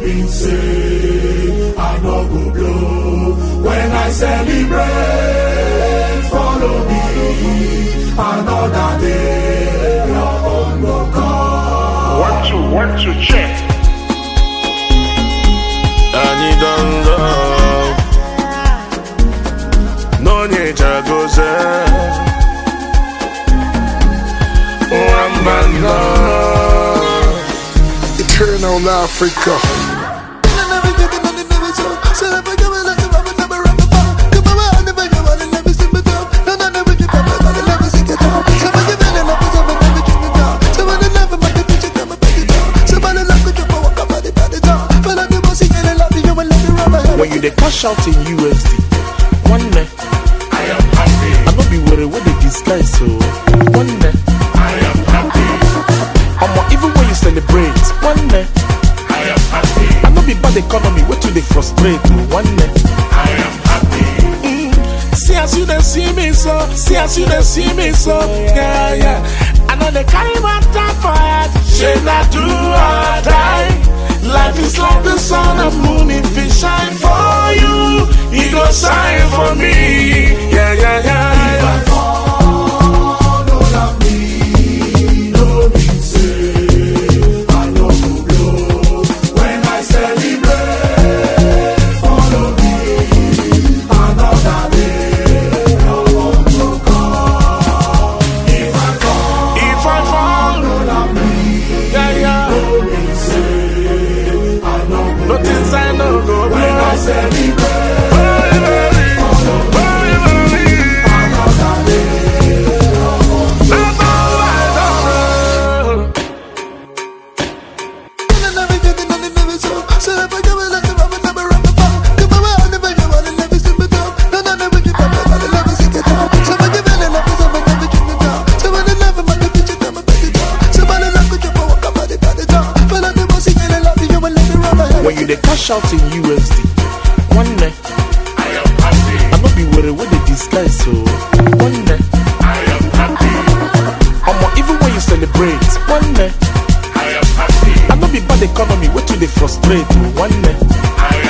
mean say I no go blow. When I celebrate, follow me. Another day, your own go come. One, two, check. Ani dongo, no nyecha goze. Wambanda, Eternal Africa. When you dey cash out in USD, one day I am happy. I no be worried with the disguise, so one day I am happy. even when you celebrate, one day I am happy. I no be bad economy, wait till they frustrate, one day I am happy. See as you dey see me so, see as you dey see me so, yeah, yeah. I know they carry my time for head, shey na do or die. Life is like the sun and moon, if it shine for you, it go shine for me. Yeah, yeah, yeah. If I fall, don't love me. No mean say I no go blow. When I celebrate, follow me. Another day, your own go come. If I fall, don't love me. Yeah, yeah. No mean say I no go No things I no go blow. When I celebrate. When you dey cash out in USD, one day I am happy. I no be worried with the disguise, so one day I am happy. even when you celebrate, one day I am happy. I no be bad economy, wait till they frustrate, one day I